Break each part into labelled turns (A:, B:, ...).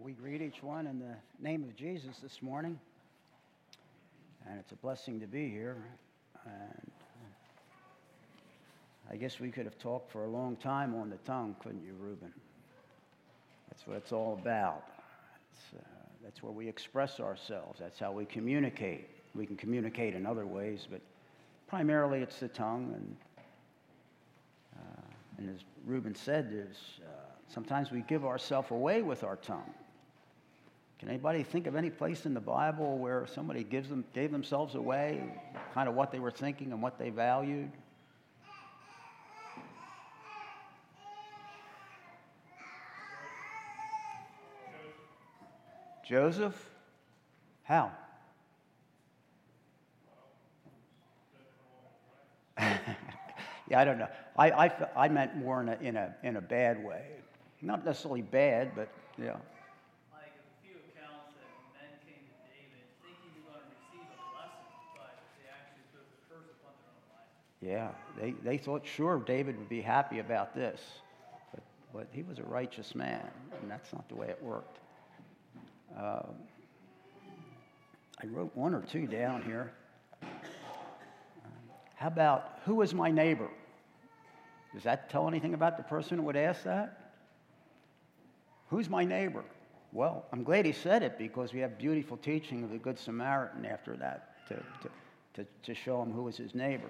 A: We greet each one in the name of Jesus this morning, and it's a blessing to be here. And I guess we could have talked for a long time on the tongue, couldn't you, Reuben? That's what it's all about. That's where we express ourselves. That's how we communicate. We can communicate in other ways, but primarily it's the tongue. And as Reuben said, sometimes we give ourselves away with our tongue. Can anybody think of any place in the Bible where somebody gave themselves away, kind of what they were thinking and what they valued? Joseph? How? Yeah, I don't know. I meant more in a bad way, not necessarily bad, but yeah.
B: Like a few accounts that men came to David thinking they were going to receive a blessing, but they actually put a curse upon their own life.
A: Yeah, they thought sure David would be happy about this, but he was a righteous man, and that's not the way it worked. I wrote one or two down here. How about, who is my neighbor? Does that tell anything about the person who would ask that? Who's my neighbor? Well, I'm glad he said it, because we have beautiful teaching of the Good Samaritan after that to show him who was his neighbor.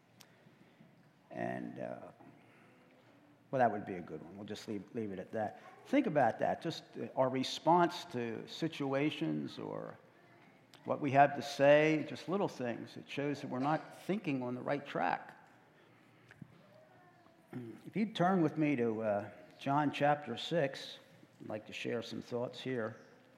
A: And, well, that would be a good one. We'll just leave it at that. Think about that, just our response to situations or what we have to say, just little things. It shows that we're not thinking on the right track. If you'd turn with me to John chapter 6, I'd like to share some thoughts here.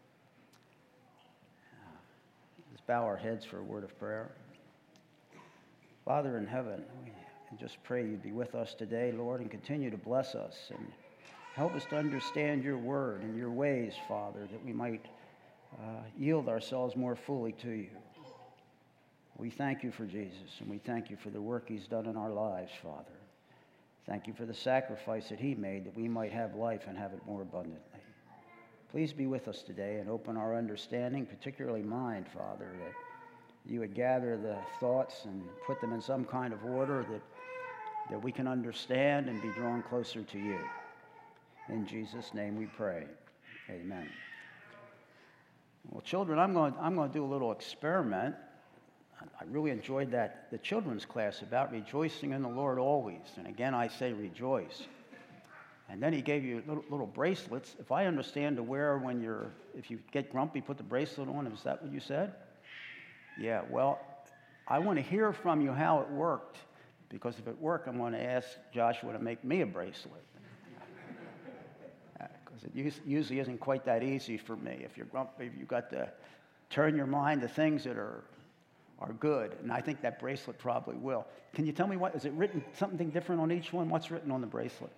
A: Let's bow our heads for a word of prayer. Father in heaven, we just pray you'd be with us today, Lord, and continue to bless us and help us to understand your word and your ways, Father, that we might yield ourselves more fully to you. We thank you for Jesus, and we thank you for the work he's done in our lives, Father. Thank you for the sacrifice that he made that we might have life and have it more abundantly. Please be with us today and open our understanding, particularly mine, Father, that you would gather the thoughts and put them in some kind of order that we can understand and be drawn closer to you. In Jesus' name we pray. Amen. Well, children, I'm going to do a little experiment. I really enjoyed the children's class about rejoicing in the Lord always. And again, I say rejoice. And then he gave you little bracelets. If I understand to wear if you get grumpy, put the bracelet on. Is that what you said? Yeah, well, I want to hear from you how it worked. Because if it worked, I'm going to ask Joshua to make me a bracelet. Because it usually isn't quite that easy for me. If you're grumpy, you've got to turn your mind to things that are good. And I think that bracelet probably will. Can you tell me is it written something different on each one? What's written on the bracelet?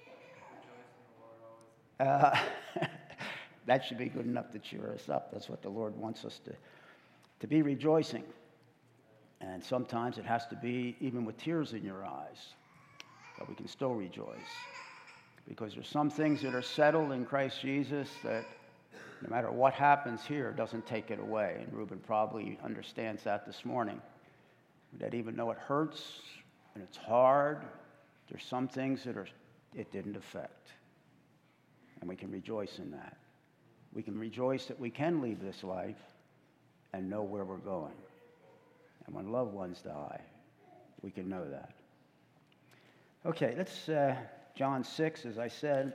A: That should be good enough to cheer us up. That's what the Lord wants us to be rejoicing. And sometimes it has to be even with tears in your eyes, but we can still rejoice. Because there's some things that are settled in Christ Jesus that no matter what happens here, doesn't take it away. And Reuben probably understands that this morning. That even though it hurts and it's hard, there's some things that it didn't affect. And we can rejoice in that. We can rejoice that we can leave this life and know where we're going. And when loved ones die, we can know that. Okay, let's John 6, as I said.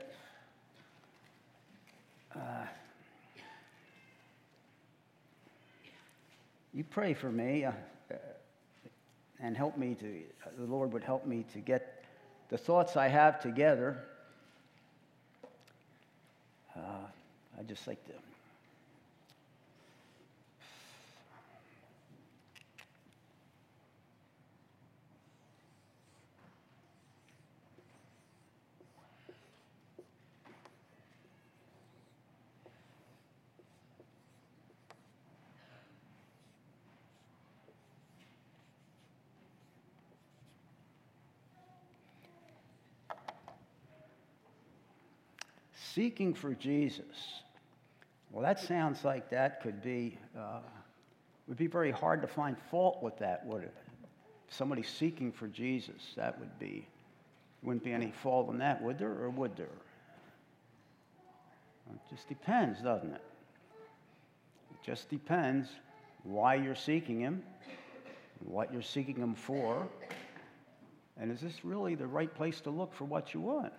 A: You pray for me and help me the Lord would help me to get the thoughts I have together. I'd just like to seeking for Jesus Well, that sounds like that could be, would be very hard to find fault with that, would it? Somebody seeking for Jesus, that would be, wouldn't be any fault in that, would there, or would there? Well, it just depends, doesn't it? It just depends why you're seeking him, what you're seeking him for, and is this really the right place to look for what you want?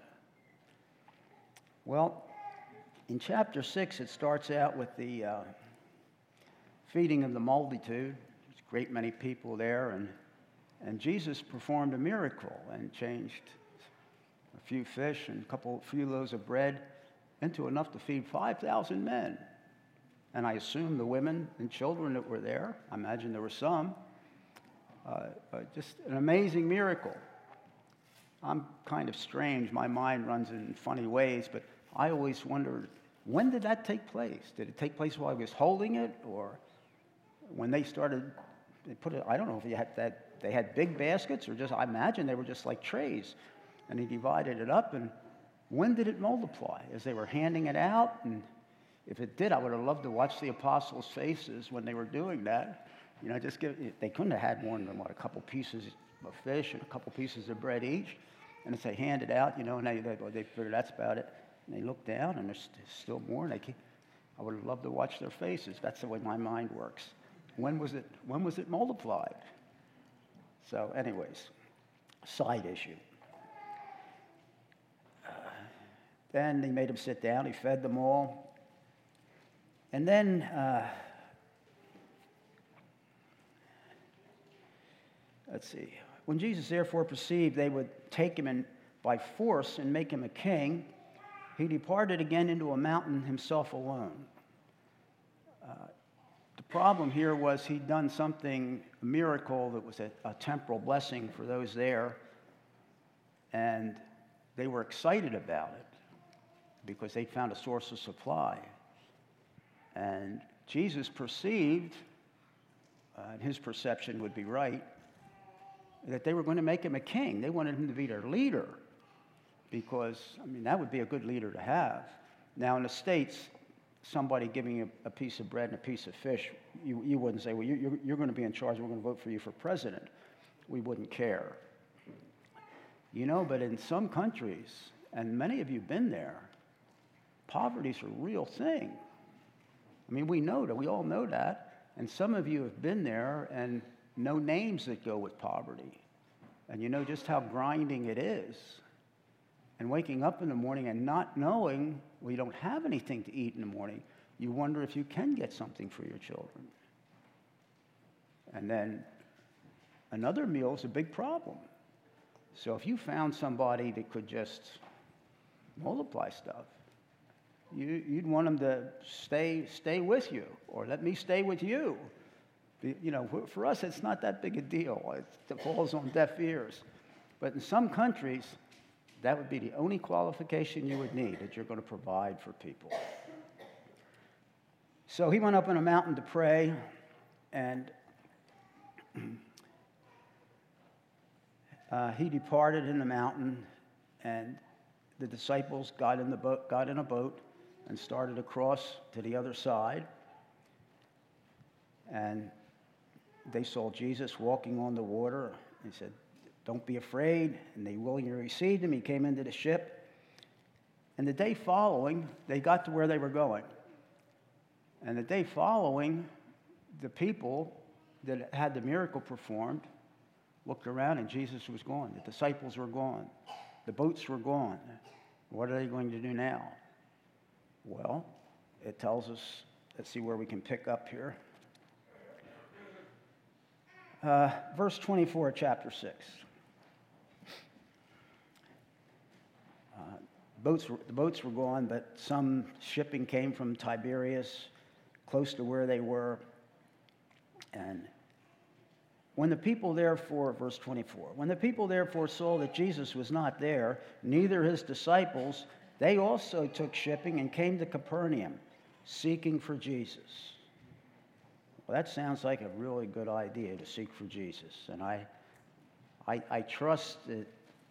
A: Well, in chapter 6, it starts out with the feeding of the multitude. There's a great many people there, and Jesus performed a miracle and changed a few fish and a few loaves of bread into enough to feed 5,000 men. And I assume the women and children that were there, I imagine there were some, just an amazing miracle. I'm kind of strange. My mind runs in funny ways, but I always wondered, when did that take place? Did it take place while I was holding it, or when they started, they put it, I don't know if they had big baskets, or just, I imagine they were just like trays, and he divided it up, and when did it multiply? As they were handing it out, and if it did, I would have loved to watch the apostles' faces when they were doing that. You know, they couldn't have had more than, a couple pieces of fish and a couple pieces of bread each. And as they handed out, and they figured that's about it. And they looked down, and there's still more. And I would have loved to watch their faces. That's the way my mind works. When was it multiplied? So, anyways, side issue. Then he made them sit down. He fed them all. And then let's see. When Jesus therefore perceived they would take him by force and make him a king, he departed again into a mountain himself alone. The problem here was he'd done something, a miracle that was a temporal blessing for those there, and they were excited about it because they'd found a source of supply. And Jesus perceived, and his perception would be right, that they were going to make him a king. They wanted him to be their leader because, that would be a good leader to have. Now, in the States, somebody giving you a piece of bread and a piece of fish, you wouldn't say, well, you're going to be in charge. We're going to vote for you for president. We wouldn't care. But in some countries, and many of you have been there, poverty's a real thing. We know that. We all know that. And some of you have been there and know names that go with poverty. And you know just how grinding it is. And waking up in the morning and not knowing, well, you don't have anything to eat in the morning. You wonder if you can get something for your children. And then another meal is a big problem. So if you found somebody that could just multiply stuff, you'd want them to stay with you, or let me stay with you. For us, it's not that big a deal. It falls on deaf ears. But in some countries, that would be the only qualification you would need, that you're going to provide for people. So he went up on a mountain to pray, and he departed in the mountain, and the disciples got in a boat and started across to the other side. And they saw Jesus walking on the water. He said, "Don't be afraid." And they willingly received him. He came into the ship. And the day following, they got to where they were going. And the day following, the people that had the miracle performed looked around, and Jesus was gone. The disciples were gone. The boats were gone. What are they going to do now? Well, it tells us, let's see where we can pick up here. Verse 24, chapter 6. The boats were gone, but some shipping came from Tiberias, close to where they were. And when the people therefore, verse 24, when the people therefore saw that Jesus was not there, neither his disciples, they also took shipping and came to Capernaum, seeking for Jesus. Well, that sounds like a really good idea, to seek for Jesus. And I trust that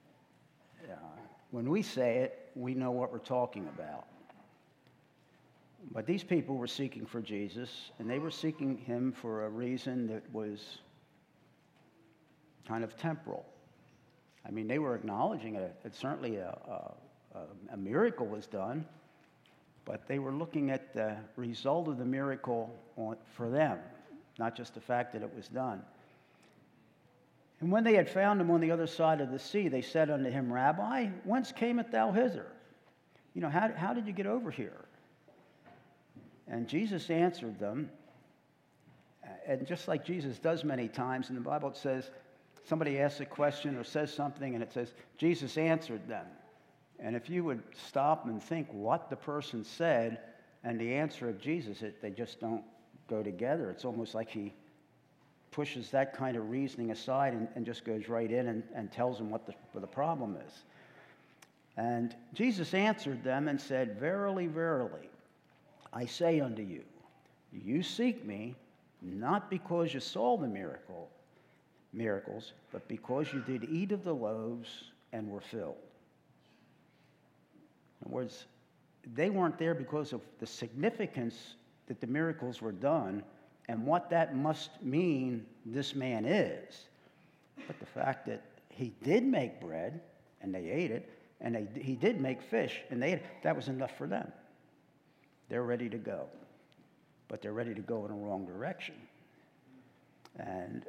A: when we say it, we know what we're talking about. But these people were seeking for Jesus, and they were seeking him for a reason that was kind of temporal. I mean, they were acknowledging that certainly a miracle was done, but they were looking at the result of the miracle for them, not just the fact that it was done. And when they had found him on the other side of the sea, they said unto him, Rabbi, whence camest thou hither? You know, how did you get over here? And Jesus answered them, and just like Jesus does many times in the Bible, it says, somebody asks a question or says something, and it says, Jesus answered them. And if you would stop and think what the person said and the answer of Jesus, they just don't go together. It's almost like he pushes that kind of reasoning aside and just goes right in and tells them what the problem is. And Jesus answered them and said, Verily, verily, I say unto you, you seek me, not because you saw the miracles, but because you did eat of the loaves and were filled. In other words, they weren't there because of the significance that the miracles were done and what that must mean this man is, but the fact that he did make bread and they ate it, and he did make fish and they ate it, that was enough for them. They're ready to go, but they're ready to go in a wrong direction. And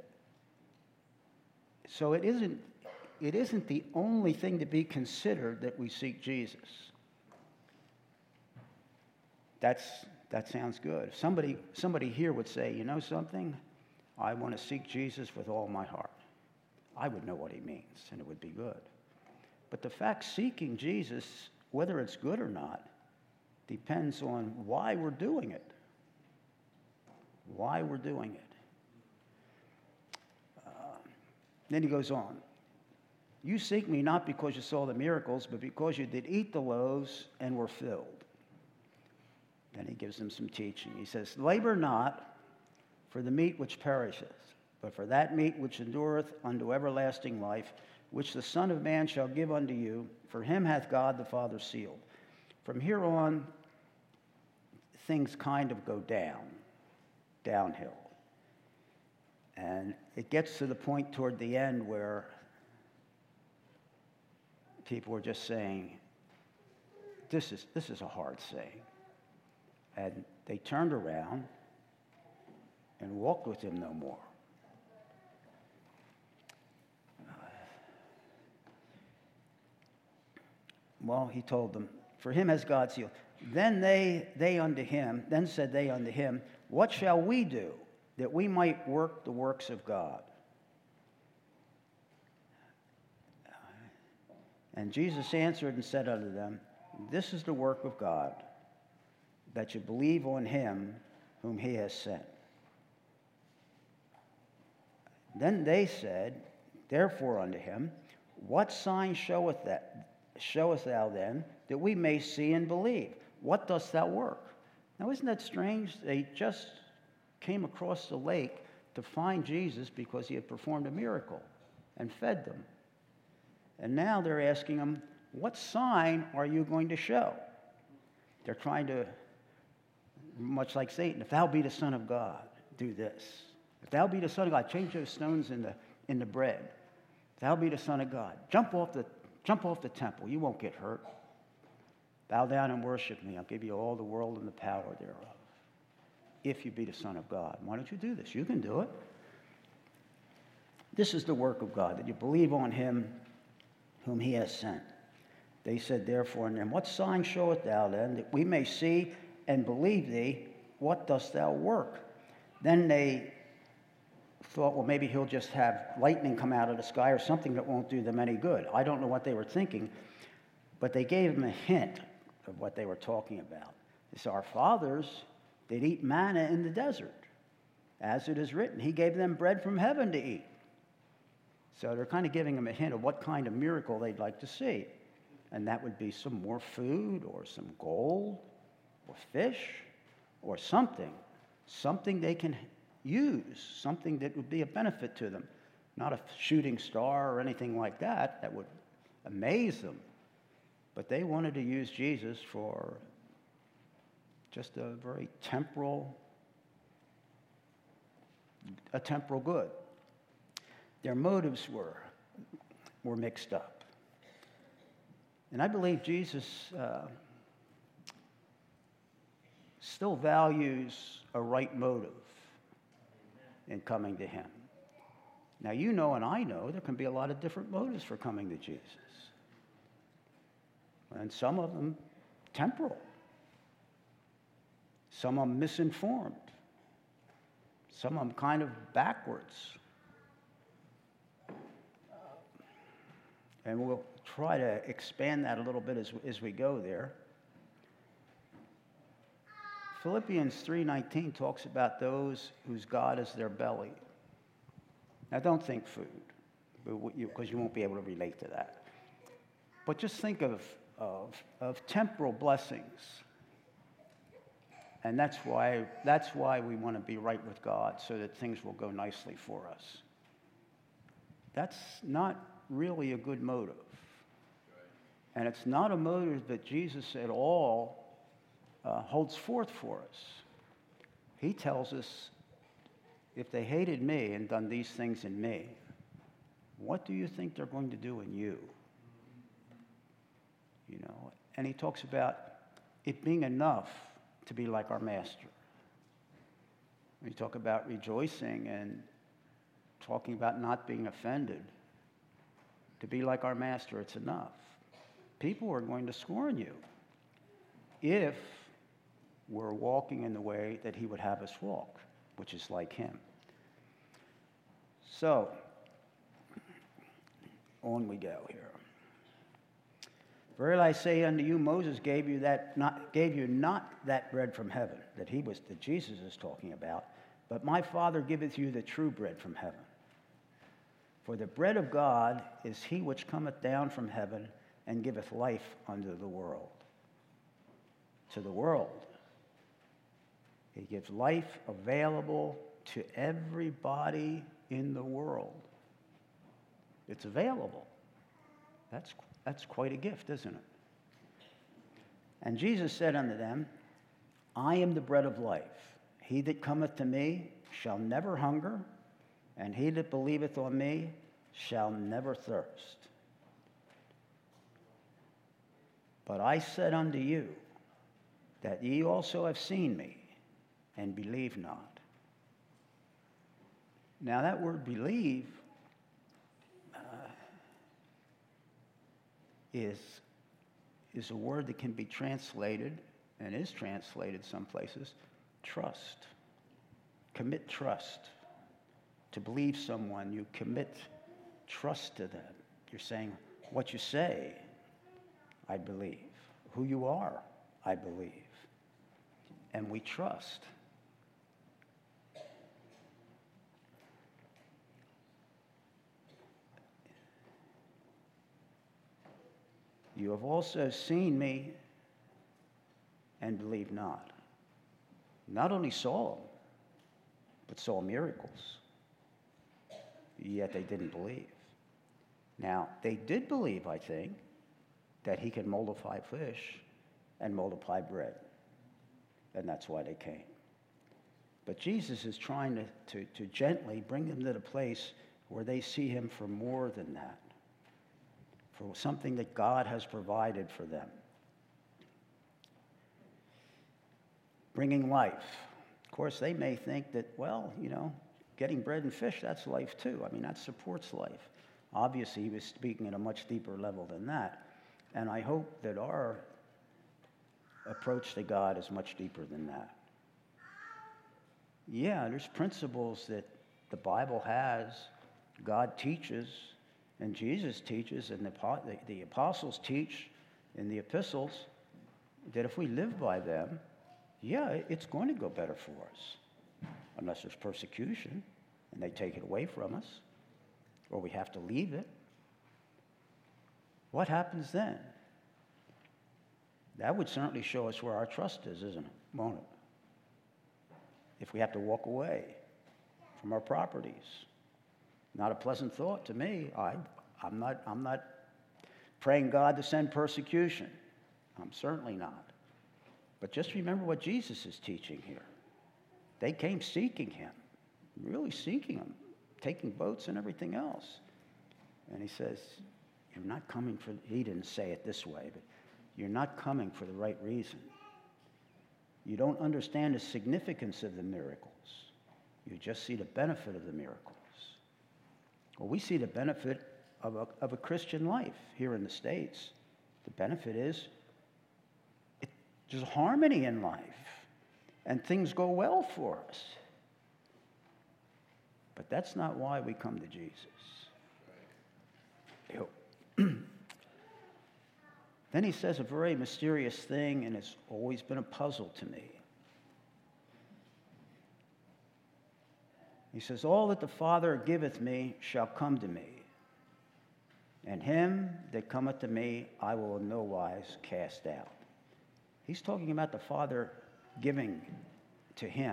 A: so it isn't the only thing to be considered that we seek Jesus. That sounds good. Somebody here would say, you know something? I want to seek Jesus with all my heart. I would know what he means, and it would be good. But the fact seeking Jesus, whether it's good or not, depends on why we're doing it. Why we're doing it. Then he goes on. You seek me not because you saw the miracles, but because you did eat the loaves and were filled. Then he gives them some teaching. He says, Labor not for the meat which perisheth, but for that meat which endureth unto everlasting life, which the Son of Man shall give unto you, for him hath God the Father sealed. From here on, things kind of go downhill. And it gets to the point toward the end where people are just saying, this is a hard saying. And they turned around and walked with him no more. Well, he told them, for him has God sealed. Then said they unto him, what shall we do that we might work the works of God? And Jesus answered and said unto them, this is the work of God, that you believe on him whom he has sent. Then they said, therefore unto him, what sign showeth thou then, that we may see and believe? What dost thou work? Now, isn't that strange? They just came across the lake to find Jesus because he had performed a miracle and fed them. And now they're asking him, what sign are you going to show? They're trying to, much like Satan, if thou be the Son of God, do this. If thou be the Son of God, change those stones in the bread. If thou be the Son of God, jump off the temple. You won't get hurt. Bow down and worship me. I'll give you all the world and the power thereof. If you be the Son of God. Why don't you do this? You can do it. This is the work of God, that you believe on him whom he has sent. They said, therefore, and what sign showeth thou then, that we may see and believe thee? What dost thou work? Then they thought, well, maybe he'll just have lightning come out of the sky or something that won't do them any good. I don't know what they were thinking, but they gave him a hint of what they were talking about. They said, our fathers did eat manna in the desert, as it is written. He gave them bread from heaven to eat. So they're kind of giving him a hint of what kind of miracle they'd like to see. And that would be some more food or some gold or fish or something they can use, something that would be a benefit to them. Not a shooting star or anything like that would amaze them. But they wanted to use Jesus for just a very temporal good. Their motives were mixed up. And I believe Jesus still values a right motive in coming to him. Now, you know and I know there can be a lot of different motives for coming to Jesus. And some of them temporal. Some of them misinformed. Some of them kind of backwards. And we'll try to expand that a little bit as we go there. Philippians 3:19 talks about those whose God is their belly. Now, don't think food, because you won't be able to relate to that. But just think of temporal blessings. And that's why we want to be right with God, so that things will go nicely for us. That's not really a good motive. And it's not a motive that Jesus at all holds forth for us. He tells us, if they hated me and done these things in me, what do you think they're going to do in you? You know, and he talks about it being enough to be like our master. We talk about rejoicing and talking about not being offended. To be like our master, it's enough. People are going to scorn you if we're walking in the way that he would have us walk, which is like him. So, on we go here. Verily I say unto you, Moses gave you not that bread from heaven that Jesus is talking about, but my Father giveth you the true bread from heaven. For the bread of God is he which cometh down from heaven and giveth life unto the world. To the world. He gives life available to everybody in the world. It's available. That's quite a gift, isn't it? And Jesus said unto them, I am the bread of life. He that cometh to me shall never hunger, and he that believeth on me shall never thirst. But I said unto you, that ye also have seen me, and believe not. Now that word believe is a word that can be translated, and is translated some places, trust. Commit trust. To believe someone, you commit trust to them. You're saying, what you say, I believe. Who you are, I believe. And we trust. You have also seen me and believe not. Not only saw him, but saw miracles. Yet they didn't believe. Now, they did believe, I think, that he could multiply fish and multiply bread. And that's why they came. But Jesus is trying to gently bring them to the place where they see him for more than that. For something that God has provided for them. Bringing life. Of course, they may think that, well, you know, getting bread and fish, that's life too. I mean, that supports life. Obviously, he was speaking at a much deeper level than that. And I hope that our approach to God is much deeper than that. Yeah, there's principles that the Bible has, God teaches, and Jesus teaches, and the apostles teach in the epistles, that if we live by them, yeah, it's going to go better for us. Unless there's persecution, and they take it away from us, or we have to leave it. What happens then? That would certainly show us where our trust is, isn't it? Won't it? If we have to walk away from our properties. Not a pleasant thought to me. I'm not praying God to send persecution. I'm certainly not. But just remember what Jesus is teaching here. They came seeking him, really seeking him, taking boats and everything else. And he says, you're not coming for, he didn't say it this way, but you're not coming for the right reason. You don't understand the significance of the miracles. You just see the benefit of the miracles. Well, we see the benefit of a Christian life here in the States. The benefit is there's harmony in life, and things go well for us. But that's not why we come to Jesus. Then he says a very mysterious thing, and it's always been a puzzle to me. He says, all that the Father giveth me shall come to me, and him that cometh to me I will in no wise cast out. He's talking about the Father giving to him.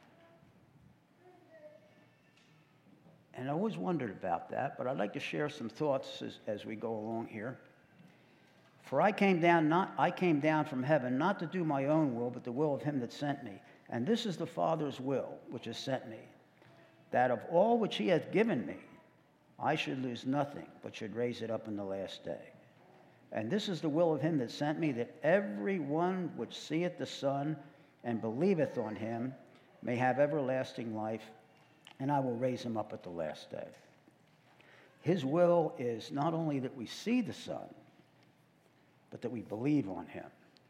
A: And I always wondered about that, but I'd like to share some thoughts as we go along here. For I came down from heaven not to do my own will, but the will of him that sent me. And this is the Father's will, which has sent me, that of all which he hath given me, I should lose nothing, but should raise it up in the last day. And this is the will of him that sent me, that every one which seeth the Son and believeth on him may have everlasting life, and I will raise him up at the last day. His will is not only that we see the Son, but that we believe on him.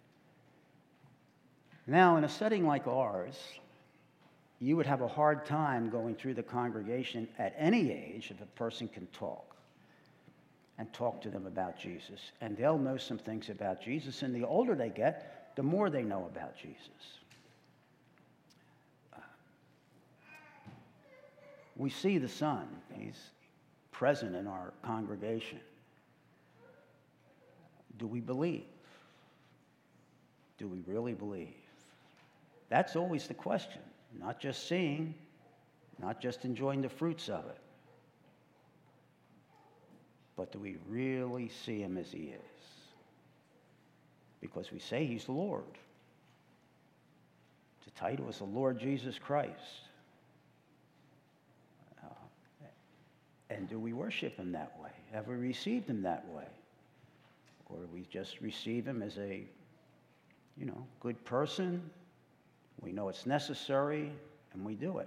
A: Now, in a setting like ours, you would have a hard time going through the congregation at any age if a person can talk and talk to them about Jesus. And they'll know some things about Jesus, and the older they get, the more they know about Jesus. We see the Son. He's present in our congregation. Do we believe? Do we really believe? That's always the question. Not just seeing, not just enjoying the fruits of it, but do we really see him as he is? Because we say he's the Lord. The title is the Lord Jesus Christ. And do we worship him that way? Have we received him that way? Or do we just receive him as a, good person? We know it's necessary, and we do it.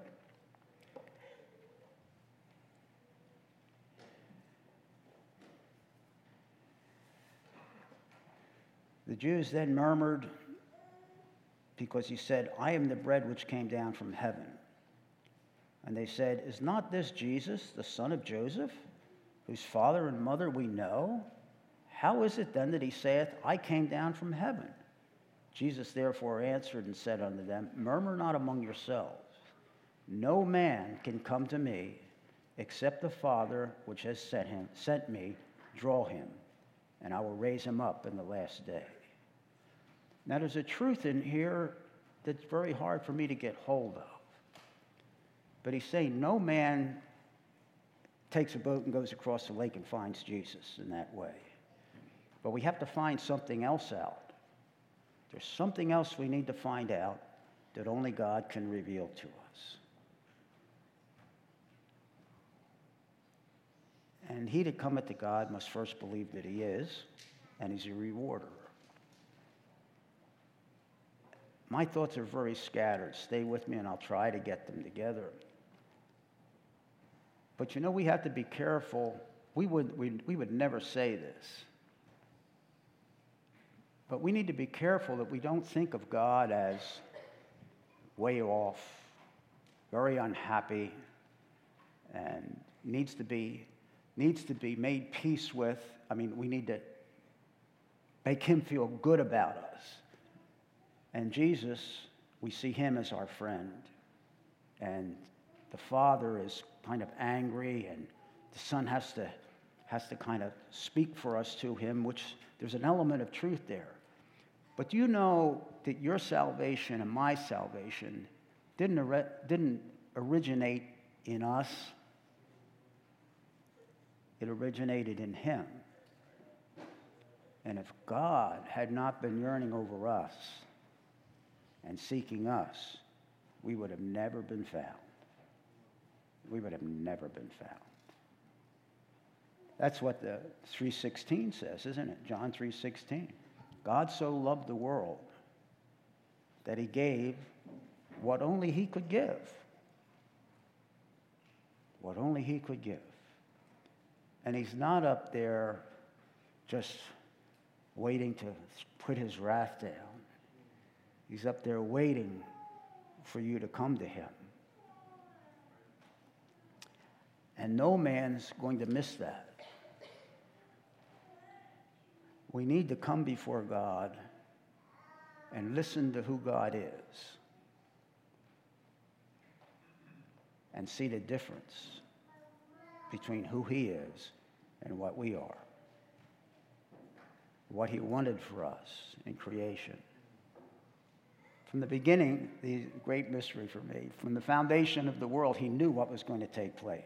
A: The Jews then murmured because he said, I am the bread which came down from heaven. And they said, is not this Jesus, the son of Joseph, whose father and mother we know? How is it then that he saith, I came down from heaven? Jesus therefore answered and said unto them, murmur not among yourselves. No man can come to me except the Father which has sent me, draw him, and I will raise him up in the last day. Now there's a truth in here that's very hard for me to get hold of. But he's saying no man takes a boat and goes across the lake and finds Jesus in that way. But we have to find something else out. There's something else we need to find out that only God can reveal to us. And he that cometh to God must first believe that he is, and he's a rewarder. My thoughts are very scattered. Stay with me and I'll try to get them together. But we have to be careful. We would never say this. But we need to be careful that we don't think of God as way off, very unhappy, and needs to be made peace with. We need to make him feel good about us. And Jesus, we see him as our friend. And the Father is kind of angry, and the Son has to kind of speak for us to him, which there's an element of truth there. But do you know that your salvation and my salvation didn't originate in us? It originated in him. And if God had not been yearning over us, and seeking us, we would have never been found. We would have never been found. That's what the 3:16 says, isn't it? John 3:16. God so loved the world that he gave what only he could give. What only he could give. And he's not up there just waiting to put his wrath down. He's up there waiting for you to come to him. And no man's going to miss that. We need to come before God and listen to who God is and see the difference between who he is and what we are. What he wanted for us in creation. From the beginning, the great mystery for me, from the foundation of the world, he knew what was going to take place.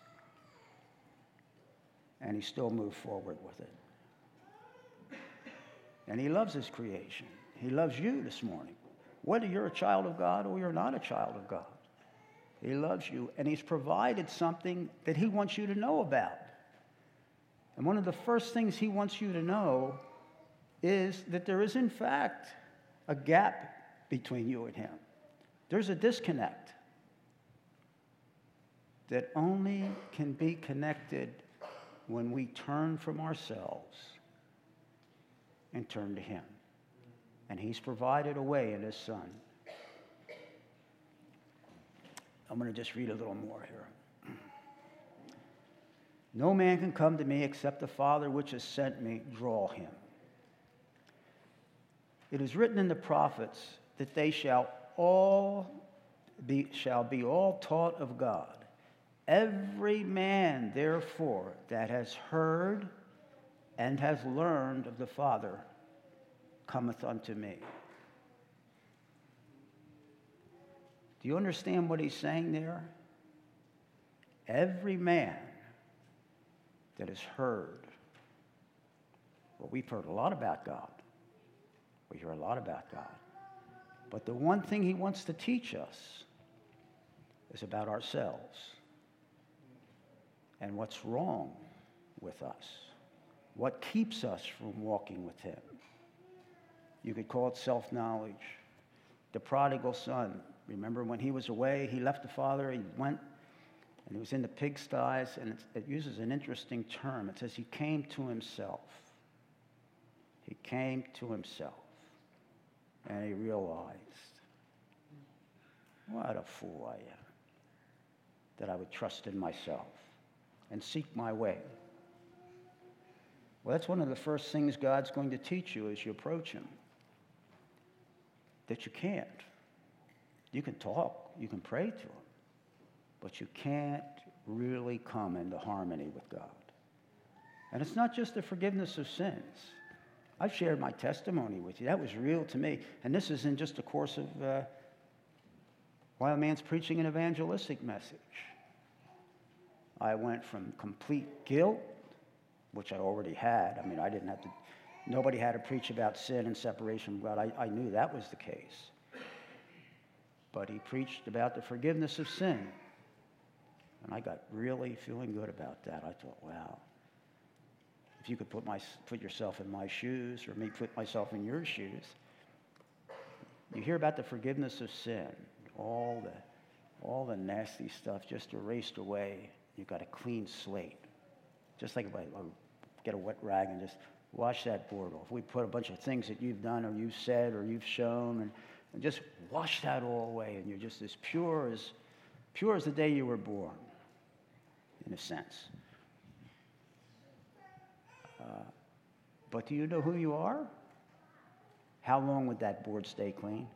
A: And he still moved forward with it. And he loves his creation. He loves you this morning. Whether you're a child of God or you're not a child of God. He loves you, and he's provided something that he wants you to know about. And one of the first things he wants you to know is that there is, in fact, a gap between you and him. There's a disconnect that only can be connected when we turn from ourselves and turn to him. And he's provided a way in his Son. I'm going to just read a little more here. No man can come to me except the Father which has sent me draw him. It is written in the prophets that they shall be all taught of God. Every man, therefore, that has heard and has learned of the Father cometh unto me. Do you understand what he's saying there? Every man that has heard. Well, we've heard a lot about God. We hear a lot about God. But the one thing he wants to teach us is about ourselves and what's wrong with us, what keeps us from walking with him. You could call it self-knowledge. The prodigal son, remember when he was away, he left the father, he went, and he was in the pigsties, and it uses an interesting term. It says he came to himself. He came to himself. And he realized, what a fool I am, that I would trust in myself and seek my way. Well, that's one of the first things God's going to teach you as you approach him, that you can't. You can talk, you can pray to him, but you can't really come into harmony with God. And it's not just the forgiveness of sins. I've shared my testimony with you. That was real to me. And this is in just a course of while a man's preaching an evangelistic message. I went from complete guilt, which I already had. I mean, I didn't have to, nobody had to preach about sin and separation from God. I knew that was the case. But he preached about the forgiveness of sin. And I got really feeling good about that. I thought, wow. If you could put yourself in my shoes, or me put myself in your shoes, you hear about the forgiveness of sin, all the nasty stuff just erased away. You've got a clean slate. Just like if I get a wet rag and just wash that board off. We put a bunch of things that you've done or you've said or you've shown and just wash that all away, and you're just as pure as the day you were born, in a sense. But do you know who you are? How long would that board stay clean?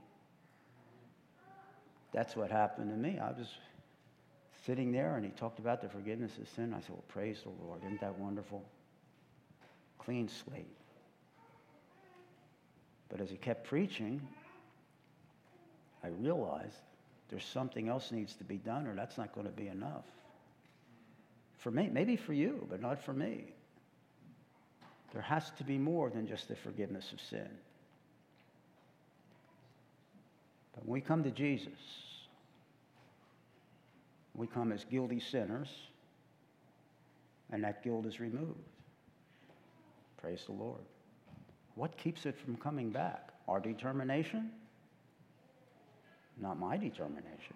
A: That's what happened to me. I was sitting there, and he talked about the forgiveness of sin. I said, well, praise the Lord. Isn't that wonderful? Clean slate. But as he kept preaching, I realized there's something else needs to be done, or that's not going to be enough. For me, maybe for you, but not for me. There has to be more than just the forgiveness of sin. we come to Jesus, we come as guilty sinners, and that guilt is removed. Praise the Lord. What keeps it from coming back? Our determination? Not my determination.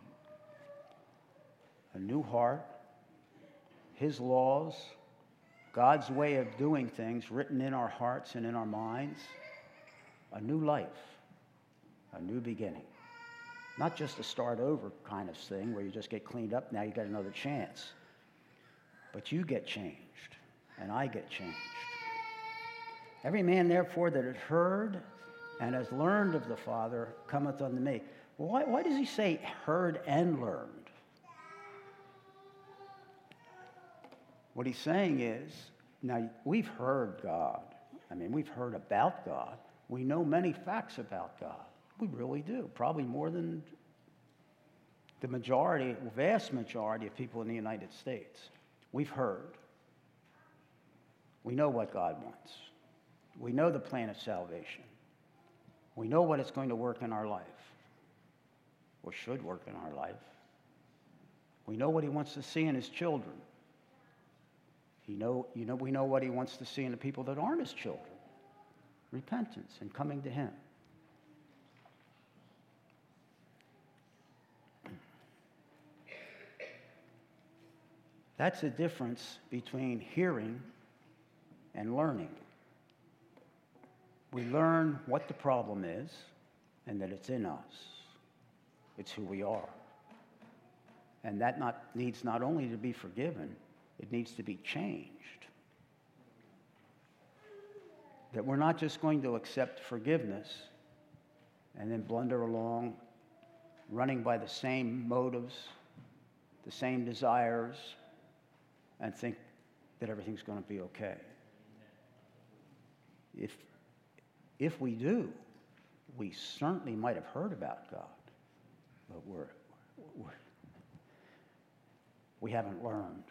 A: A new heart, His laws, God's way of doing things written in our hearts and in our minds, a new life, a new beginning. Not just a start over kind of thing where you just get cleaned up, now you got another chance. But you get changed, and I get changed. Every man, therefore, that hath heard and has learned of the Father cometh unto me. Why does he say heard and learned? What he's saying is, now we've heard God. I mean, we've heard about God. We know many facts about God. We really do. Probably more than the majority, vast majority of people in the United States. We've heard. We know what God wants. We know the plan of salvation. We know what it's going to work in our life, or should work in our life. We know what He wants to see in His children. We know what He wants to see in the people that aren't His children. Repentance and coming to Him. That's the difference between hearing and learning. We learn what the problem is and that it's in us. It's who we are. And that needs not only to be forgiven, it needs to be changed. That we're not just going to accept forgiveness and then blunder along, running by the same motives, the same desires, and think that everything's going to be okay. If we do, we certainly might have heard about God, but we haven't learned.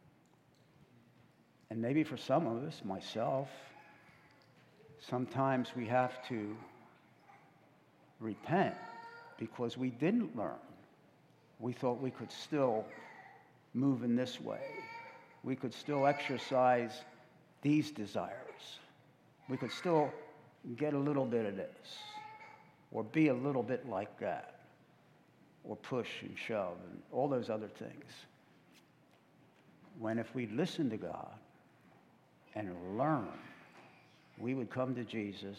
A: And maybe for some of us, myself, sometimes we have to repent because we didn't learn. We thought we could still move in this way. We could still exercise these desires. We could still get a little bit of this, or be a little bit like that, or push and shove, and all those other things. When if we listen to God and learn, we would come to Jesus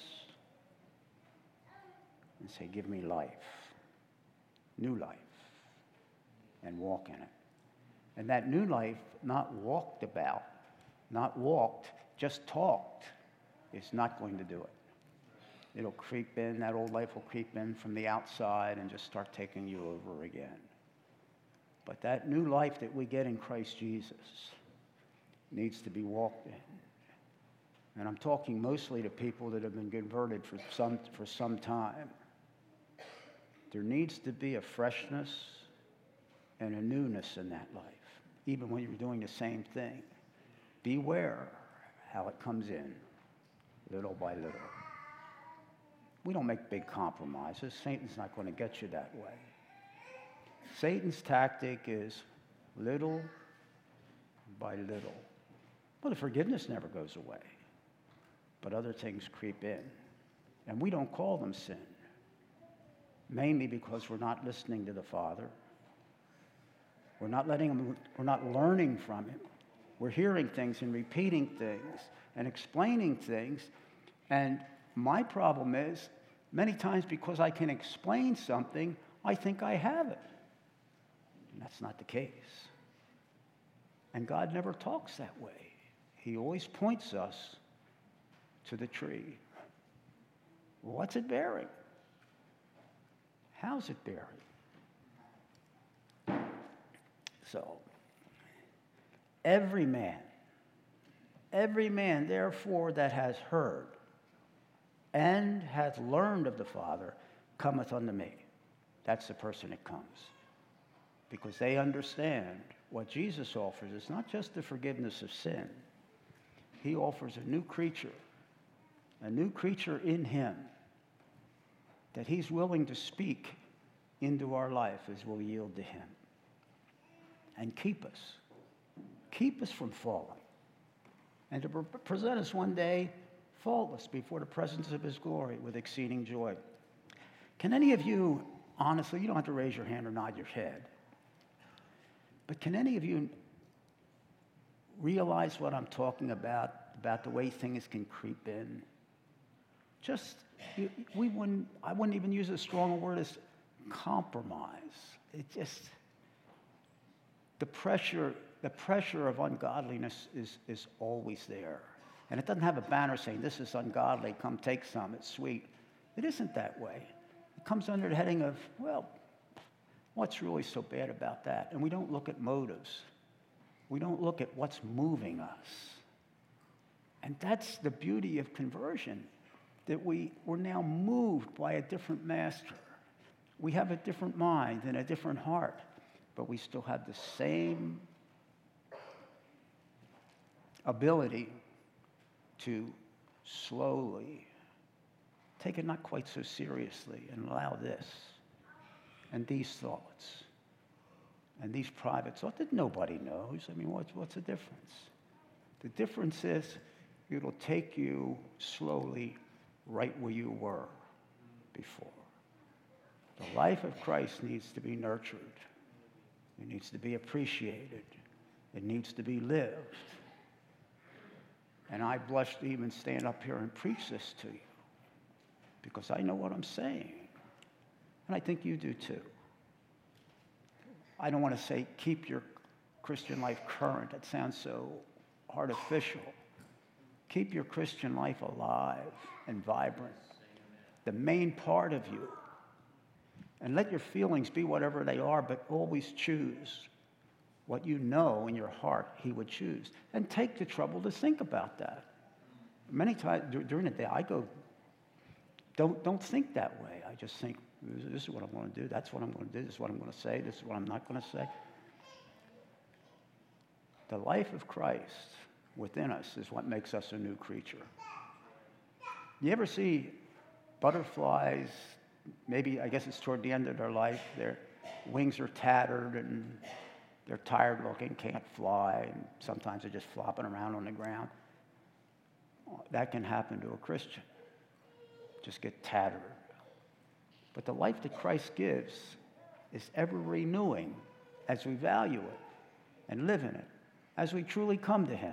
A: and say, give me life, new life, and walk in it. And that new life, not walked about, not walked, just talked, is not going to do it. It'll creep in, that old life will creep in from the outside and just start taking you over again. But that new life that we get in Christ Jesus needs to be walked in. And I'm talking mostly to people that have been converted for some time. There needs to be a freshness and a newness in that life, even when you're doing the same thing. Beware how it comes in, little by little. We don't make big compromises. Satan's not going to get you that way. Satan's tactic is little by little. Well, the forgiveness never goes away, but other things creep in, and we don't call them sin, mainly because we're not listening to the Father. We're not learning from Him. We're hearing things and repeating things and explaining things, and my problem is, many times because I can explain something, I think I have it. And that's not the case. And God never talks that way. He always points us to the tree. What's it bearing? How's it bearing? So, every man, therefore, that has heard and hath learned of the Father cometh unto me. That's the person that comes. Because they understand what Jesus offers is not just the forgiveness of sin. He offers a new creature in Him that He's willing to speak into our life as we'll yield to him. And keep us from falling. And to present us one day faultless before the presence of his glory with exceeding joy. Can any of you, honestly, you don't have to raise your hand or nod your head, but can any of you realize what I'm talking about the way things can creep in? I wouldn't even use a strong word as compromise. It just, the pressure of ungodliness is always there. And it doesn't have a banner saying, this is ungodly, come take some, it's sweet. It isn't that way. It comes under the heading of, well, what's really so bad about that? And we don't look at motives. We don't look at what's moving us. And that's the beauty of conversion, that we're now moved by a different master. We have a different mind and a different heart, but we still have the same ability to slowly take it not quite so seriously and allow this and these thoughts and these private thoughts that nobody knows. I mean, what's the difference? The difference is it'll take you slowly right where you were before. The life of Christ needs to be nurtured. It needs to be appreciated. It needs to be lived. And I blush to even stand up here and preach this to you because I know what I'm saying. And I think you do too. I don't want to say keep your Christian life current. That sounds so artificial. Keep your Christian life alive and vibrant, the main part of you. And let your feelings be whatever they are, but always choose what you know in your heart he would choose. And take the trouble to think about that. Many times during the day, I go, don't think that way. I just think, this is what I'm going to do. That's what I'm going to do. This is what I'm going to say. This is what I'm not going to say. The life of Christ within us is what makes us a new creature. You ever see butterflies, maybe, I guess it's toward the end of their life, their wings are tattered and they're tired looking, can't fly, and sometimes they're just flopping around on the ground. That can happen to a Christian. Just get tattered. But the life that Christ gives is ever renewing as we value it and live in it, as we truly come to him.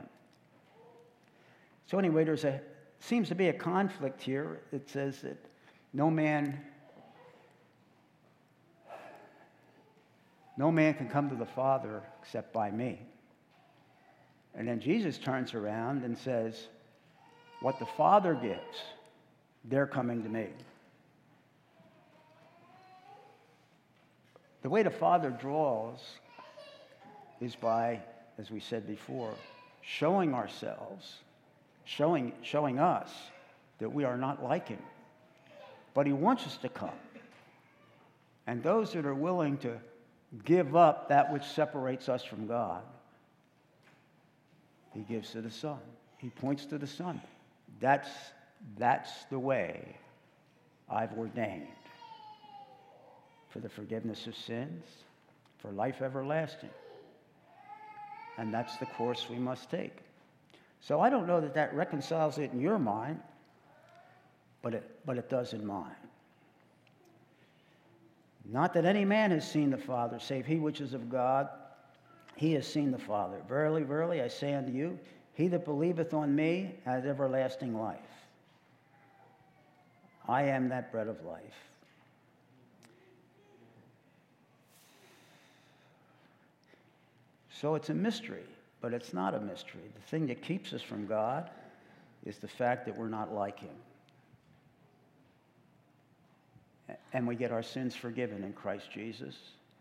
A: So anyway, seems to be a conflict here. It says that no man can come to the Father except by me. And then Jesus turns around and says, what the Father gives, they're coming to me. The way the Father draws is by, as we said before, showing ourselves, showing us that we are not like him. But he wants us to come. And those that are willing to give up that which separates us from God, he gives to the Son. He points to the Son. That's the way I've ordained for the forgiveness of sins, for life everlasting. And that's the course we must take. So I don't know that reconciles it in your mind, but it does in mine. Not that any man has seen the Father, save he which is of God. He has seen the Father. Verily, verily, I say unto you, he that believeth on me has everlasting life. I am that bread of life. So it's a mystery, but it's not a mystery. The thing that keeps us from God is the fact that we're not like him. And we get our sins forgiven in Christ Jesus.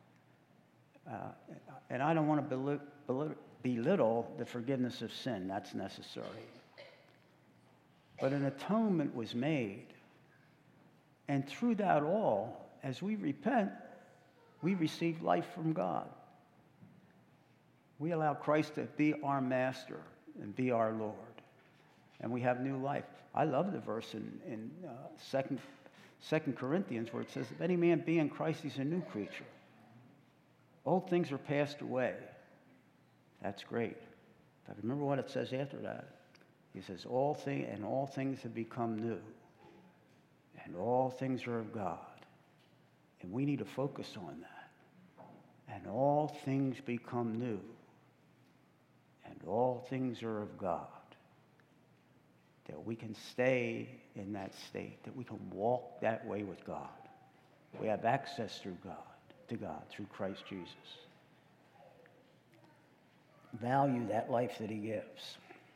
A: And I don't want to belittle the forgiveness of sin. That's necessary. But an atonement was made. And through that all, as we repent, we receive life from God. We allow Christ to be our master and be our Lord. And we have new life. I love the verse in 2 Corinthians, where it says, if any man be in Christ, he's a new creature. Old things are passed away. That's great. But remember what it says after that. He says, all things have become new. And all things are of God. And we need to focus on that. And all things become new. And all things are of God. That we can stay in that state, that we can walk that way with God. We have access to God through Christ Jesus. Value that life that he gives.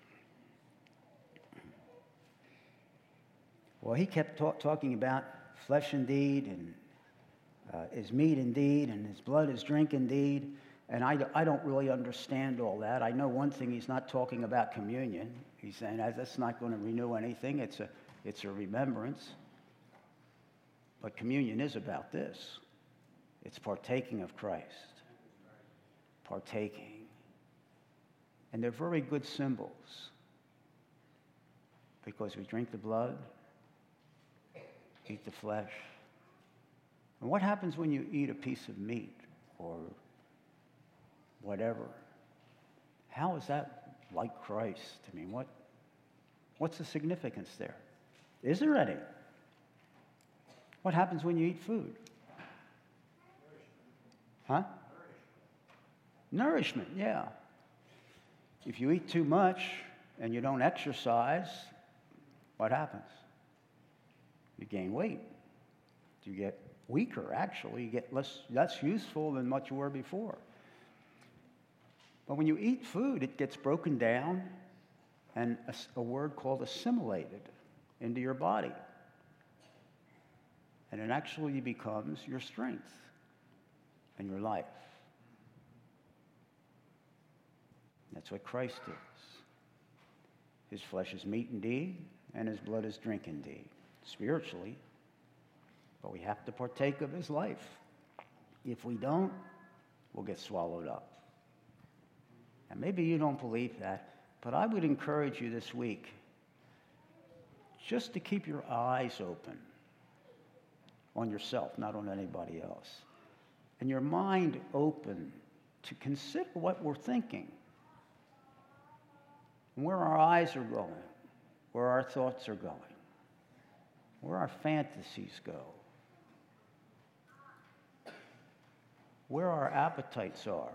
A: Well, he kept talking about flesh indeed, and his meat indeed, and his blood is drink indeed. And I don't really understand all that. I know one thing, he's not talking about communion. He's saying that's not going to renew anything. It's a remembrance. But communion is about this. It's partaking of Christ. Partaking. And they're very good symbols. Because we drink the blood, eat the flesh. And what happens when you eat a piece of meat or whatever? How is that like Christ? I mean, what's the significance there? Is there any? What happens when you eat food? Huh? Nourishment, yeah. If you eat too much and you don't exercise, what happens? You gain weight. You get weaker, actually. You get less useful than what you were before. But when you eat food, it gets broken down and a word called assimilated into your body. And it actually becomes your strength and your life. That's what Christ is. His flesh is meat indeed, and his blood is drink indeed, spiritually. But we have to partake of his life. If we don't, we'll get swallowed up. And maybe you don't believe that, but I would encourage you this week just to keep your eyes open on yourself, not on anybody else, and your mind open to consider what we're thinking, and where our eyes are going, where our thoughts are going, where our fantasies go, where our appetites are.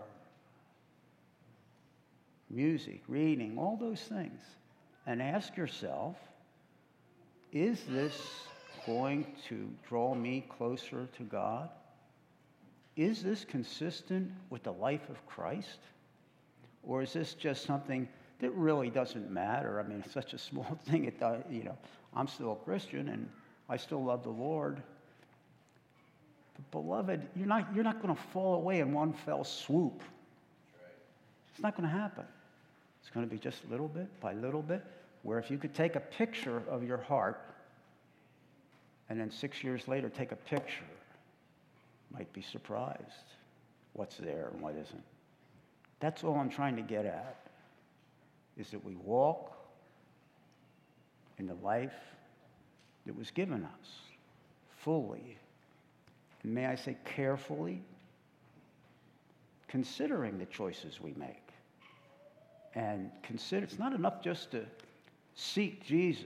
A: Music, reading, all those things. And ask yourself, is this going to draw me closer to God? Is this consistent with the life of Christ? Or is this just something that really doesn't matter? I mean, it's such a small thing. I'm still a Christian and I still love the Lord. But beloved, you're not going to fall away in one fell swoop. It's not going to happen. It's going to be just little bit by little bit, where if you could take a picture of your heart and then 6 years later take a picture, you might be surprised what's there and what isn't. That's all I'm trying to get at, is that we walk in the life that was given us fully. And may I say carefully, considering the choices we make. And consider, it's not enough just to seek Jesus.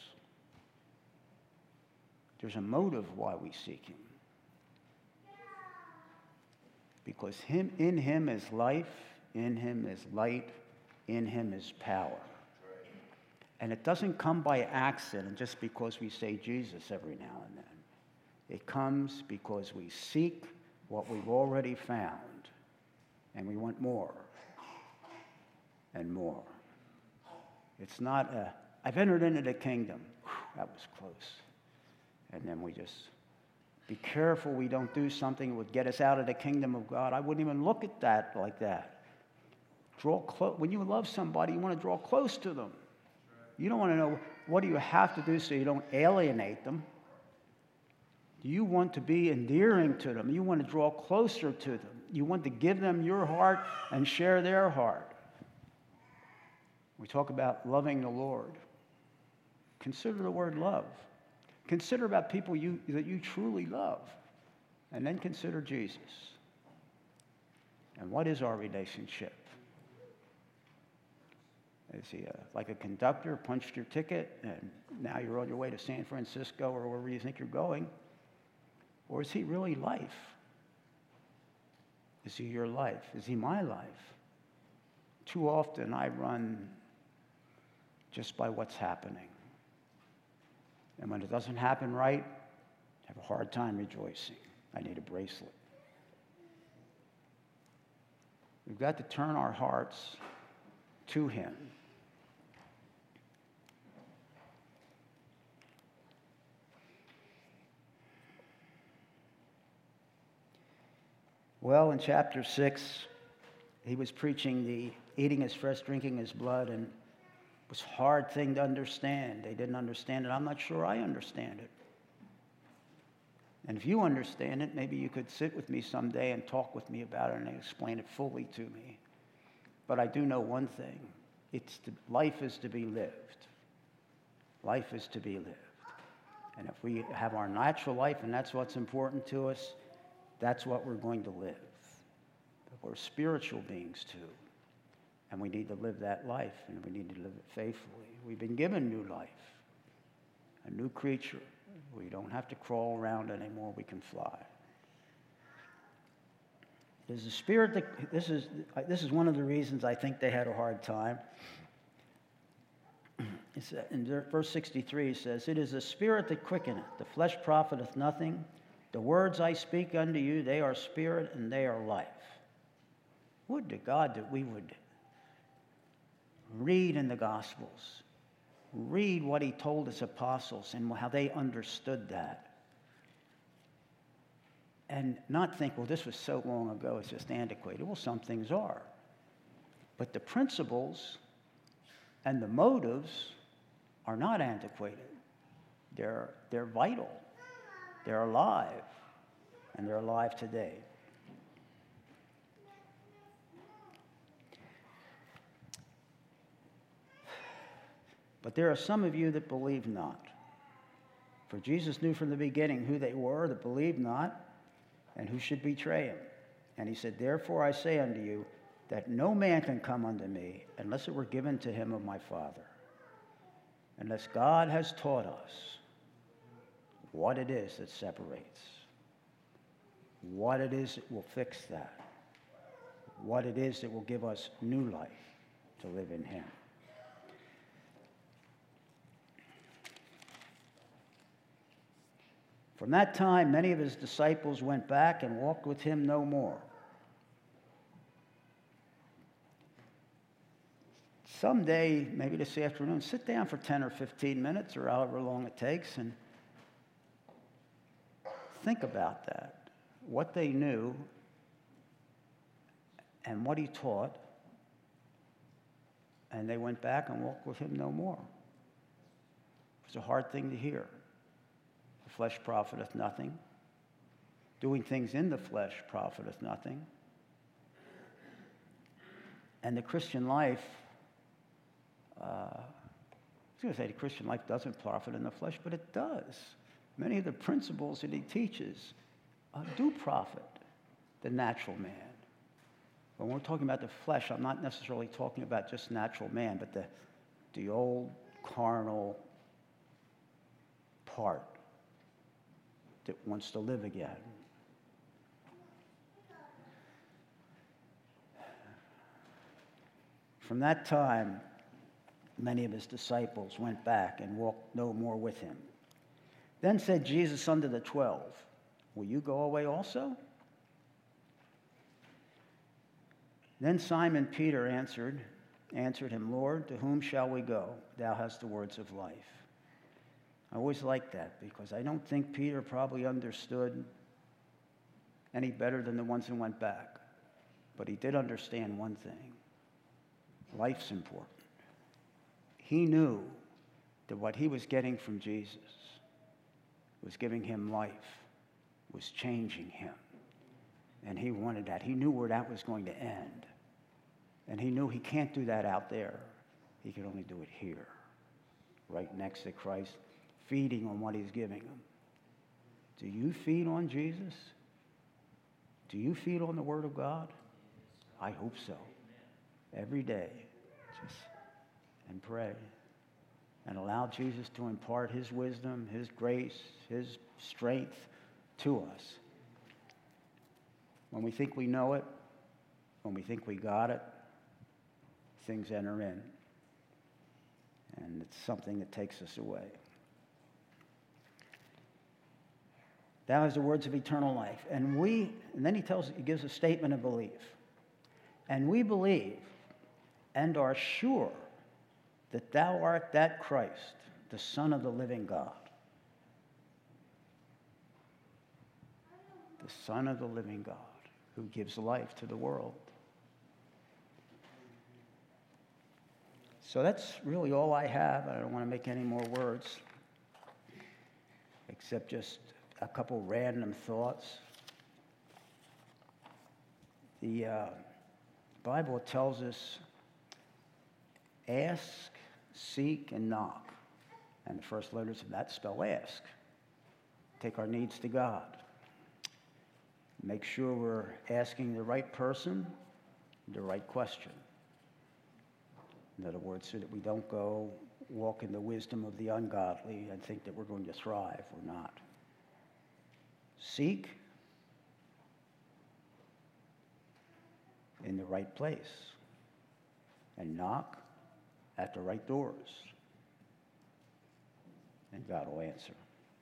A: There's a motive why we seek him. Because in him is life, in him is light, in him is power. And it doesn't come by accident just because we say Jesus every now and then. It comes because we seek what we've already found, and we want more and more. It's not I've entered into the kingdom. Whew, that was close. And then we just be careful we don't do something that would get us out of the kingdom of God. I wouldn't even look at that like that. Draw close. When you love somebody, you want to draw close to them. You don't want to know what do you have to do so you don't alienate them. You want to be endearing to them. You want to draw closer to them. You want to give them your heart and share their heart. We talk about loving the Lord. Consider the word love. Consider about people that you truly love, and then consider Jesus. And what is our relationship? Is he like a conductor, punched your ticket, and now you're on your way to San Francisco or wherever you think you're going? Or is he really life? Is he your life? Is he my life? Too often I run just by what's happening. And when it doesn't happen right, I have a hard time rejoicing. I need a bracelet. We've got to turn our hearts to him. Well, in chapter 6, he was preaching the eating his flesh, drinking his blood, and it was a hard thing to understand. They didn't understand it. I'm not sure I understand it. And if you understand it, maybe you could sit with me someday and talk with me about it and explain it fully to me. But I do know one thing. Life is to be lived. Life is to be lived. And if we have our natural life, and that's what's important to us, that's what we're going to live. But we're spiritual beings too. And we need to live that life, and we need to live it faithfully. We've been given new life, a new creature. We don't have to crawl around anymore. We can fly. There's a spirit that, this is one of the reasons I think they had a hard time. In verse 63, it says, "It is the spirit that quickeneth, the flesh profiteth nothing. The words I speak unto you, they are spirit and they are life." Would to God that we would read in the Gospels, read what he told his apostles and how they understood that. And not think, well, this was so long ago, it's just antiquated. Well, some things are. But the principles and the motives are not antiquated. They're vital. They're alive, and they're alive today. But there are some of you that believe not. For Jesus knew from the beginning who they were that believed not, and who should betray him. And he said, "Therefore I say unto you, that no man can come unto me, unless it were given to him of my Father. Unless God has taught us what it is that separates, what it is that will fix that, what it is that will give us new life to live in him." From that time, many of his disciples went back and walked with him no more. Someday, maybe this afternoon, sit down for 10 or 15 minutes or however long it takes and think about that. What they knew and what he taught, and they went back and walked with him no more. It was a hard thing to hear. The flesh profiteth nothing. Doing things in the flesh profiteth nothing. And the Christian life, I was going to say the Christian life doesn't profit in the flesh, but it does. Many of the principles that he teaches do profit the natural man. When we're talking about the flesh, I'm not necessarily talking about just natural man, but the old carnal part that wants to live again. From that time, many of his disciples went back and walked no more with him. Then said Jesus unto the 12, "Will you go away also?" Then Simon Peter answered him, "Lord, to whom shall we go? Thou hast the words of life." I always like that because I don't think Peter probably understood any better than the ones who went back. But he did understand one thing. Life's important. He knew that what he was getting from Jesus was giving him life, was changing him. And he wanted that. He knew where that was going to end. And he knew he can't do that out there. He could only do it here, right next to Christ, feeding on what he's giving them. Do you feed on Jesus? Do you feed on the Word of God? I hope so. Every day. And pray. And allow Jesus to impart his wisdom, his grace, his strength to us. When we think we know it, when we think we got it, things enter in. And it's something that takes us away. Thou hast the words of eternal life. And then he gives a statement of belief. And we believe and are sure that thou art that Christ, the Son of the living God. The Son of the living God, who gives life to the world. So that's really all I have. I don't want to make any more words, except just a couple random thoughts. The Bible tells us, ask, seek, and knock. And the first letters of that spell ask. Take our needs to God. Make sure we're asking the right person the right question. In other words, so that we don't go walk in the wisdom of the ungodly and think that we're going to thrive. We're not. Seek in the right place and knock at the right doors, and God will answer.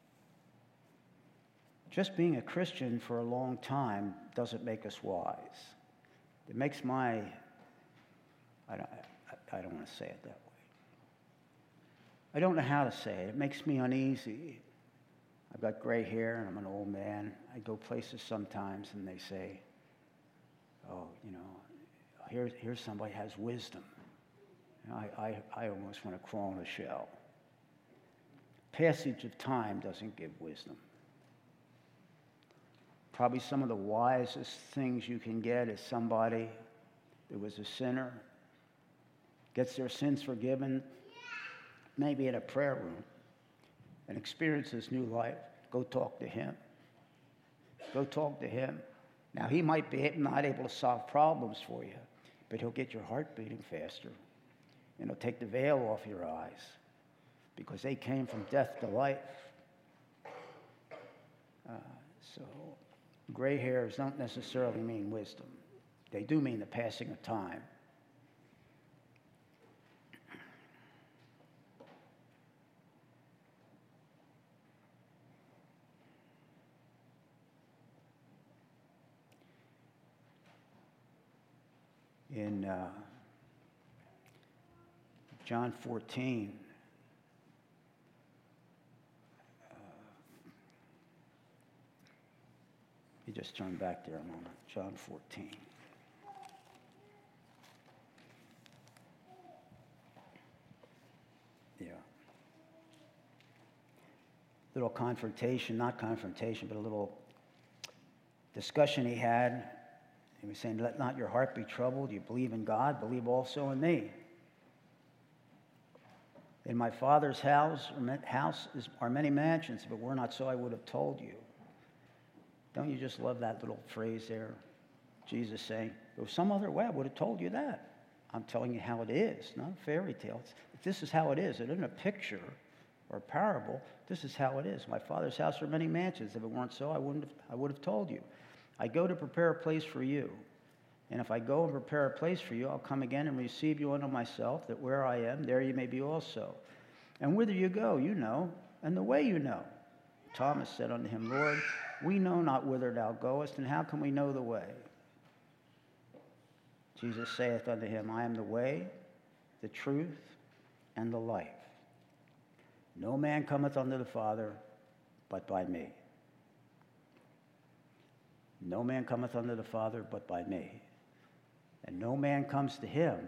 A: Just being a Christian for a long time doesn't make us wise. It makes I don't want to say it that way. I don't know how to say it. It makes me uneasy. I've got gray hair and I'm an old man. I go places sometimes and they say, oh, here's somebody has wisdom. I almost want to crawl in a shell. Passage of time doesn't give wisdom. Probably some of the wisest things you can get is somebody that was a sinner, gets their sins forgiven, maybe in a prayer room, and experiences new life. Go talk to him. Go talk to him. Now, he might be not able to solve problems for you, but he'll get your heart beating faster. And he'll take the veil off your eyes, because they came from death to life. So gray hairs don't necessarily mean wisdom. They do mean the passing of time. In John 14, you just turn back there a moment. John 14. Yeah. Little confrontation, not confrontation, but a little discussion he had. He was saying, let not your heart be troubled. You believe in God, believe also in me. In my Father's house are many mansions. If it were not so, I would have told you. Don't you just love that little phrase there? Jesus saying, if there was some other way, I would have told you that. I'm telling you how it is, not a fairy tale. This is how it is. It isn't a picture or a parable. This is how it is. My Father's house are many mansions. If it weren't so, I would have told you. I go to prepare a place for you. And if I go and prepare a place for you, I'll come again and receive you unto myself, that where I am, there you may be also. And whither you go, you know, and the way you know. Thomas said unto him, Lord, we know not whither thou goest, and how can we know the way? Jesus saith unto him, I am the way, the truth, and the life. No man cometh unto the Father but by me. No man cometh unto the Father but by me. And no man comes to him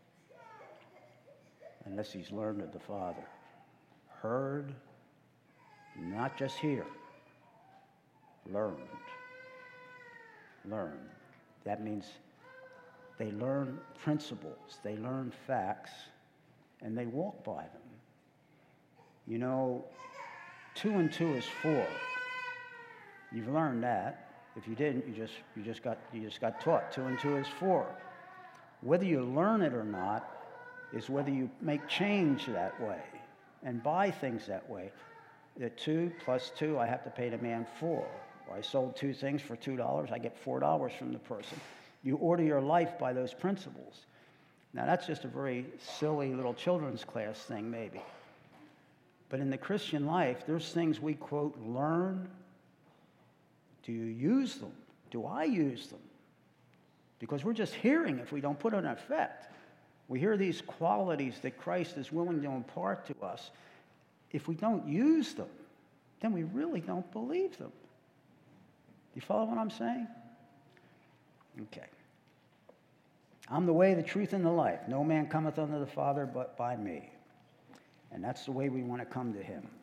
A: unless he's learned of the Father. Heard, not just hear. Learned. Learned. That means they learn principles, they learn facts, and they walk by them. You know, 2 and 2 is 4. You've learned that. If you didn't, you just got taught 2 and 2 is 4. Whether you learn it or not is whether you make change that way and buy things that way. The 2 plus 2, I have to pay the man 4. Or I sold 2 things for $2, I get $4 from the person. You order your life by those principles. Now, that's just a very silly little children's class thing, maybe. But in the Christian life, there's things we, quote, learn. Do you use them? Do I use them? Because we're just hearing if we don't put it in effect. We hear these qualities that Christ is willing to impart to us. If we don't use them, then we really don't believe them. You follow what I'm saying? Okay. I'm the way, the truth, and the life. No man cometh unto the Father but by me. And that's the way we want to come to him.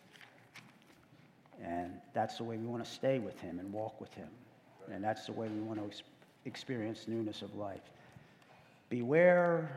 A: And that's the way we want to stay with him and walk with him. And that's the way we want to experience newness of life. Beware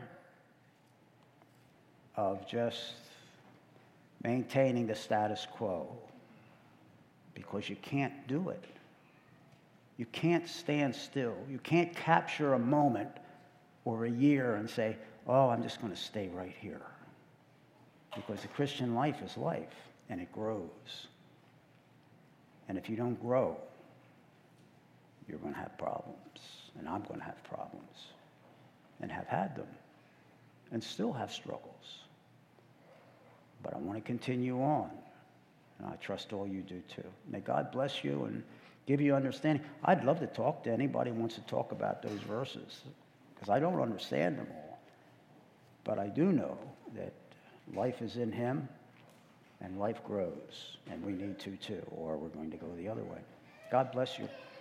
A: of just maintaining the status quo, because you can't do it. You can't stand still. You can't capture a moment or a year and say, oh, I'm just going to stay right here. Because the Christian life is life, and it grows. And if you don't grow, you're going to have problems, and I'm going to have problems, and have had them, and still have struggles. But I want to continue on, and I trust all you do too. May God bless you and give you understanding. I'd love to talk to anybody who wants to talk about those verses, because I don't understand them all. But I do know that life is in him, and life grows, and we need to too, or we're going to go the other way. God bless you.